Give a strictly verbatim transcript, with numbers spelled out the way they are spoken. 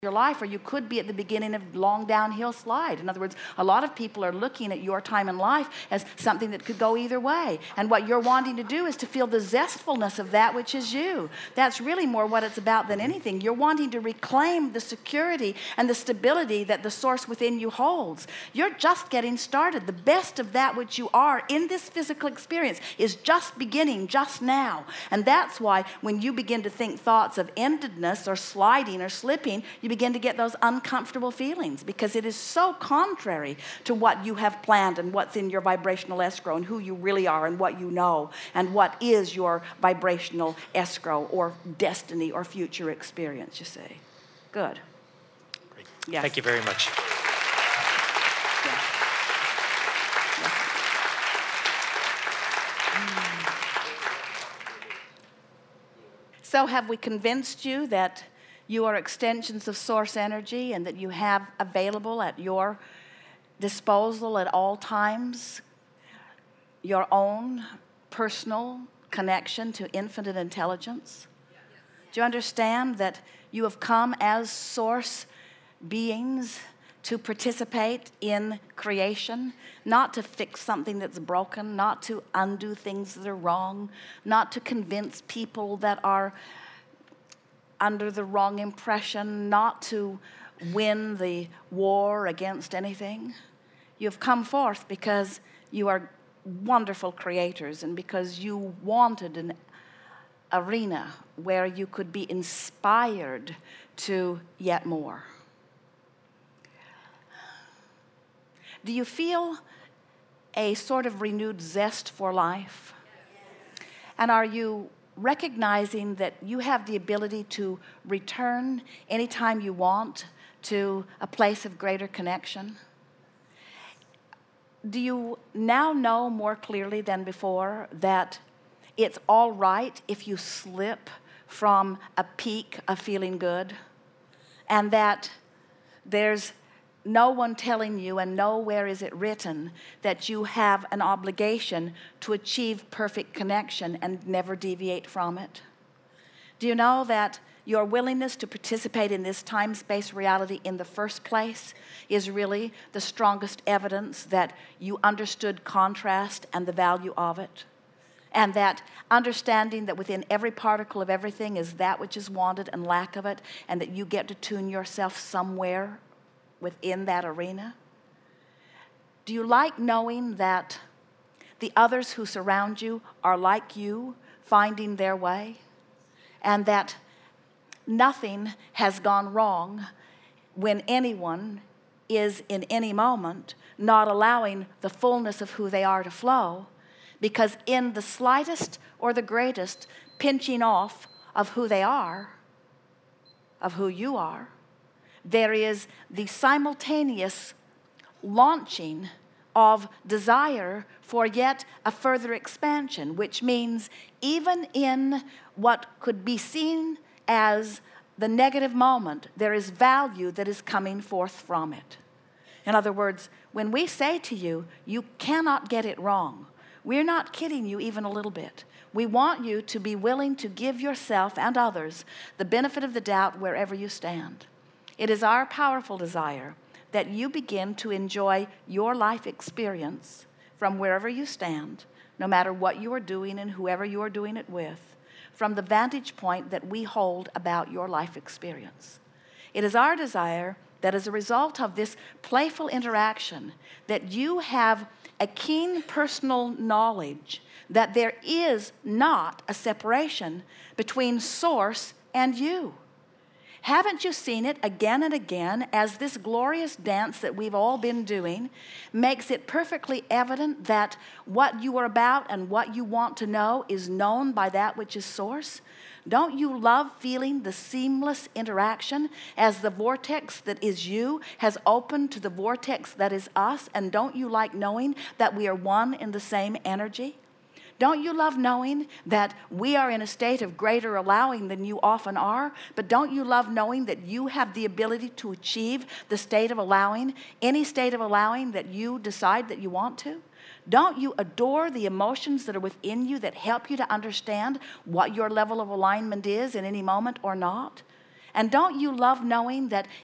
your life, or you could be at the beginning of a long downhill slide. In other words, a lot of people are looking at your time in life as something that could go either way. And what you're wanting to do is to feel the zestfulness of that which is you. That's really more what it's about than anything. You're wanting to reclaim the security and the stability that the source within you holds. You're just getting started. The best of that which you are in this physical experience is just beginning just now. And that's why when you begin to think thoughts of endedness or sliding or slipping, you begin to get those uncomfortable feelings, because it is so contrary to what you have planned and what's in your vibrational escrow and who you really are and what you know and what is your vibrational escrow or destiny or future experience, you see. Good. Great. Yes. Thank you very much. Yes. Yes. So have we convinced you that you are extensions of source energy and that you have available at your disposal at all times your own personal connection to infinite intelligence? Do you understand that you have come as source beings to participate in creation, not to fix something that's broken, not to undo things that are wrong, not to convince people that are under the wrong impression, not to win the war against anything? You've come forth because you are wonderful creators and because you wanted an arena where you could be inspired to yet more. Do you feel a sort of renewed zest for life? And are you recognizing that you have the ability to return anytime you want to a place of greater connection? Do you now know more clearly than before that it's all right if you slip from a peak of feeling good, and that there's no one telling you, and nowhere is it written, that you have an obligation to achieve perfect connection and never deviate from it? Do you know that your willingness to participate in this time-space reality in the first place is really the strongest evidence that you understood contrast and the value of it? And that understanding that within every particle of everything is that which is wanted and lack of it, and that you get to tune yourself somewhere within that arena? Do you like knowing that the others who surround you are like you, finding their way, and that nothing has gone wrong when anyone is in any moment not allowing the fullness of who they are to flow, because in the slightest or the greatest pinching off of who they are, of who you are, there is the simultaneous launching of desire for yet a further expansion, which means even in what could be seen as the negative moment, there is value that is coming forth from it. In other words, when we say to you, you cannot get it wrong, we're not kidding you even a little bit. We want you to be willing to give yourself and others the benefit of the doubt wherever you stand. It is our powerful desire that you begin to enjoy your life experience from wherever you stand, no matter what you are doing and whoever you are doing it with, from the vantage point that we hold about your life experience. It is our desire that as a result of this playful interaction, that you have a keen personal knowledge that there is not a separation between source and you. Haven't you seen it again and again as this glorious dance that we've all been doing makes it perfectly evident that what you are about and what you want to know is known by that which is source? Don't you love feeling the seamless interaction as the vortex that is you has opened to the vortex that is us? And don't you like knowing that we are one in the same energy? Don't you love knowing that we are in a state of greater allowing than you often are? But don't you love knowing that you have the ability to achieve the state of allowing, any state of allowing that you decide that you want to? Don't you adore the emotions that are within you that help you to understand what your level of alignment is in any moment or not? And don't you love knowing that